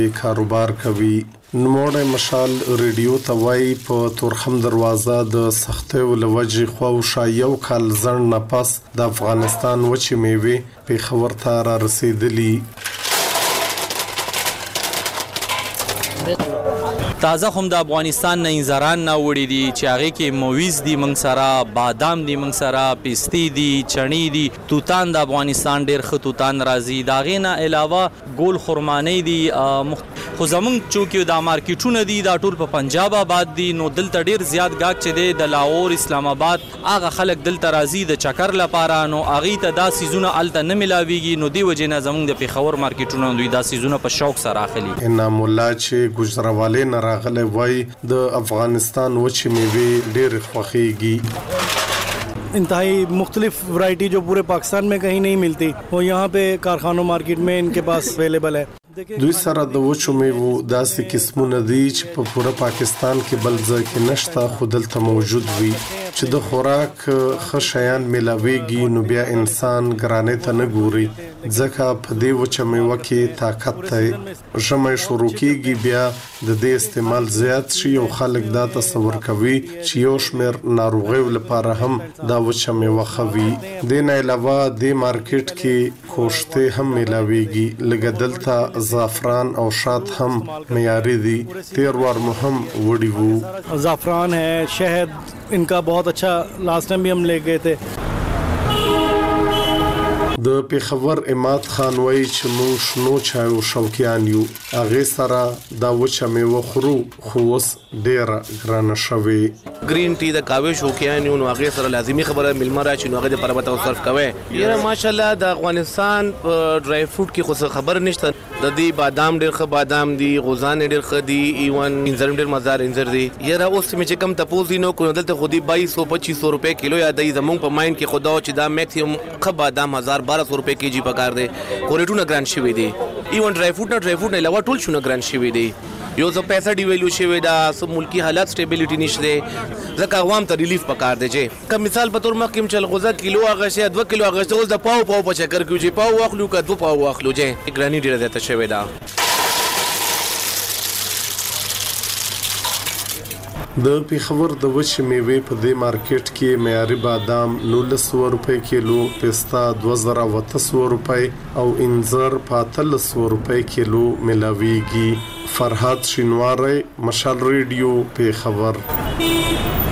کاروبار کوي. نوموړی مشال ریډیو ته وایي په تورخم دروازه د سختیو له وجې خواوشا یو کال ځنډ نه پس د افغانستان وچې میوې پېښور ته را رسېدلي. تازه هم د افغانستان نه انځران نه وړي دي چې هغې کې مویز دي موږ سره، بادام دي موږ سره، پستې دي، چڼې دي، توتان د افغانستان ډېر ښه توتان راځي. د هغې نه علاوه ګول خرمانۍ دي. خو زموږ چونکې دا مارکیټونه دي دا ټول په پنجاب آباد دي، نو دلته ډېر زیات ګاهک چې دی د لاهور، اسلام آباد هغه خلک دلته راځي د چکر لپاره، نو هغې ته دا څیزونه هلته نه میلاویږي، نو دې وجې نه زموږ د پېښور مارکیټونه دوی دا څیزونه په شوق سره اخلي. انعام الله چې ګجرالوالې نه راغلی وایي د افغانستان وچې میوې ډېرې خوښېږي. इंतहाई मुख्तलिफ वैरायटी जो पूरे पाकिस्तान में कहीं नहीं मिलती वो यहाँ पे कारखानों मार्केट में इनके पास अवेलेबल है. دوی سره د وچو میوو داسې قسمونه دي چې په پوره پاکستان کې بل ځای کې نشته، خو دلته موجود وي. چې د خوراک ښه شیان میلاویږي نو بیا انسان ګرانۍ ته نه ګوري، ځکه په دې وچه میوه کې طاقت دی. ژمی شروع کېږي بیا د دې استعمال زیات شي او خلک دا تصور کوي چې یو شمېر ناروغیو لپاره هم دا وچه میوه ښه وي. دې نه علاوه دې مارکیټ کې کوشتې هم میلاویږي. لږه دلته زعفران او شات هم معیاري دي. تیر وار مو هم وړي وو. زعفران है, शहद इनका बहुत अच्छा, लास्ट टाइम भी हम ले गए थे. د پېښور اماد خان وایي چې موږ شنو چایو شوقیان یو. هغې سره دا وچه میوه خورو خو اوس ډېره ګرانه شوې. ګرین ټي د قهوې شوقیان یو، نو هغې سره لازمي خبره میلمه راشي نو هغې دپاره به ته صرف کوی. یاره ماشاءالله د افغانستان په ډرای فروټ کې خو څه خبر نشته. د دې بادام ډېر ښه بادام دي، غوزان ډېر ښه دي، ایون انځر ډېر مزدار انځر دي. یاره اوس مې چې کم تپوس دي نو کو دلته خو دې 2200-2500 روپۍ کیلو یادوي. زمونږ په ماینډ کې خو دا چې دا میکسیمم ښه بادام 1200 روپۍ کېجي پکار دی. خو ریټونه ګران شوي دي. ایون ډرای فروټ نه علاوه ټول شونه ګران شوي دي. یو څه پیسه ډیویلو شوی دا، سب ملکی حالات سټیبیلیټي نشته، ځکه عوام ته ریلیف پکار دی. چې که مثال په تور مخکې چې غوزه کیلو اغشته 2 کیلو اغشته اوس د پاو په چکر کې چې پاو واخلو که 2 پاو واخلو چې ګرانی ډیره زیاته شوی دا. د پېښور د وچې میوې په دې مارکیټ کې معیاري بادام 1900 روپۍ کیلو، پستا 2800 روپۍ او انځر په 1300 روپۍ کیلو ملاویږي. فرهاد شینواری، مشال ریډیو، پېښور.